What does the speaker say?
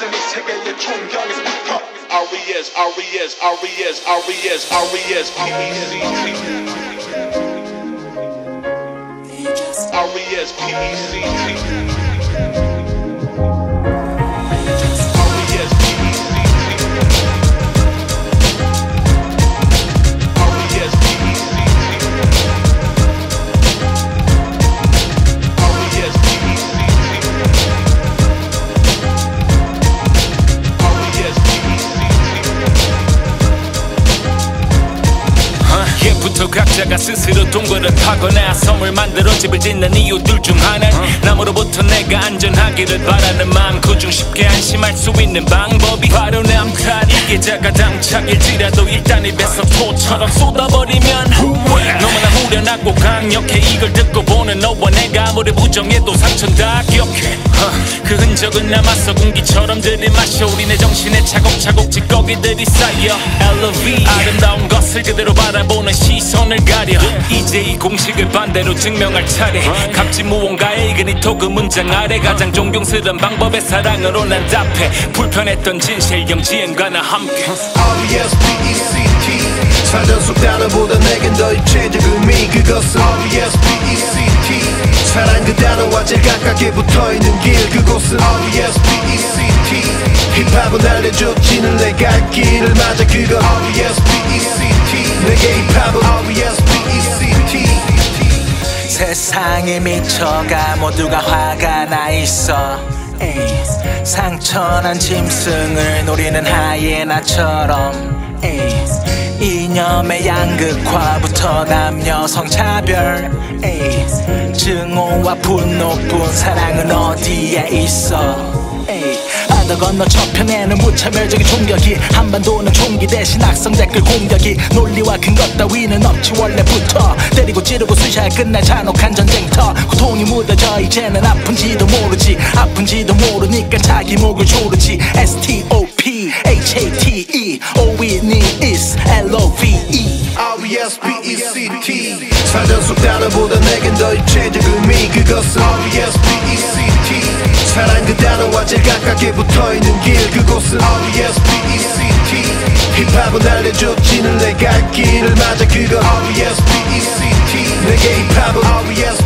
시작된 이 세계의 총경에서부터 R.E.S. R.E.S. R.E.S. R.E.S. R.E.S. P.E.C.T. R.E.S. P.E.C.T. 부터 각자가 스스로 동굴을 파거나 섬을 만들어 집을 짓는 이유들 중 하나는 남으로부터 내가 안전하기를 바라는 마음 그중 쉽게 안심할 수 있는 방법이 바로 남탓 이게 자가당착일지라도 일단 입에서 토처럼 쏟아버리면 너무나 후련하고 강력해 이걸 듣고 보는 너와 내가 아무리 부정해도 상처는 다 기억해 그 흔적은 남아서 공기처럼 들이마셔 우리네 정신에 차곡차곡 찌꺼기들이 쌓여 LOV 아름다운 것을 그대로 바라보는 시선을 가려 이제 이 공식을 반대로 증명할 차례 값진 무언가에 익은 이 토그 문장 아래 가장 존경스러운 방법의 사랑으로 난 답해 불편했던 진실 영지엔과 나 함께 R.E.S.P.E.C.T 사전 속 단어보다 내겐 더 입체적 의미 그것은 R.E.S.P.E.C.T 사랑 그 단어와 제일 가깝게 붙어있는 길 그곳은 R.E.S.P.E.C.T 힙합은 알려줬지는 내 갈 길을 맞아 그건 R.E.S.P.E.C.T 내게 힙합은 R.E.S.P.E.C.T 세상에 미쳐가 모두가 화가 나 있어 상처난 짐승을 노리는 하이에나처럼 이념의 양극화부터 남녀 성차별 증오와 분노뿐 사랑은 어디에 있어 바다 건너 저편에는 무차별적인 총격이 한반도는 총기 대신 악성 댓글 공격이 논리와 근거 따위는 없지 원래부터 때리고 찌르고 쑤셔야 끝날 잔혹한 전쟁터 고통이 묻어져 이제는 아픈지도 모르지 아픈지도 모르니까 자기 목을 조르지 S.T.O.P. H.A.T.E. All we need is L.O.V.E. R.E.S.P.E.C.T 사전 속 단어보다 내겐 더 입체적 의미 그것은 R.E.S.P.E.C.T 사랑 그 단어와 제일 가깝게 붙어있는 길 그곳은 R.E.S.P.E.C.T 힙합은 알려줬지는 내 갈 길을 맞아 그건 R.E.S.P.E.C.T 내게 힙합은 R.E.S.P.E.C.T